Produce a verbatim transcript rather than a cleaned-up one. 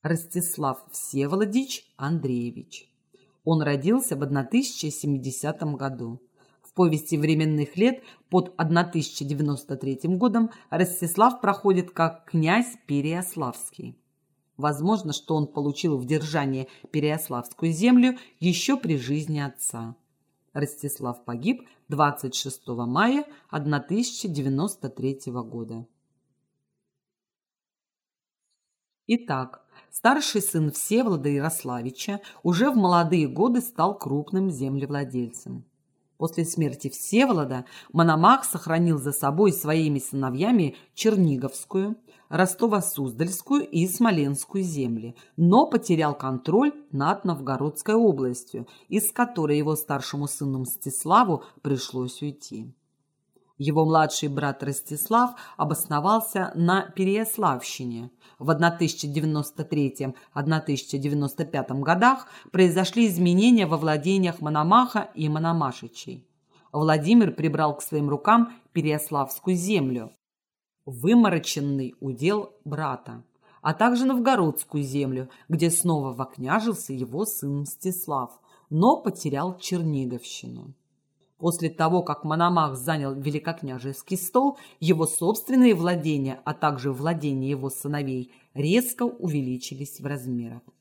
Ростислав Всеволодович Андреевич. Он родился в тысяча семидесятом году. В повести временных лет под тысяча девяносто третьим годом Ростислав проходит как князь Переяславский. Возможно, что он получил в держание Переяславскую землю еще при жизни отца. Ростислав погиб двадцать шестого мая тысяча девяносто третьего года. Итак, старший сын Всеволода Ярославича уже в молодые годы стал крупным землевладельцем. После смерти Всеволода Мономах сохранил за собой своими сыновьями Черниговскую, Ростово-Суздальскую и Смоленскую земли, но потерял контроль над Новгородской областью, из которой его старшему сыну Мстиславу пришлось уйти. Его младший брат Ростислав обосновался на Переяславщине. В тысяча девяносто третьем — тысяча девяносто пятом годах произошли изменения во владениях Мономаха и Мономашичей. Владимир прибрал к своим рукам Переяславскую землю, вымороченный удел брата, а также Новгородскую землю, где снова вокняжился его сын Мстислав, но потерял Черниговщину. После того, как Мономах занял великокняжеский стол, его собственные владения, а также владения его сыновей, резко увеличились в размерах.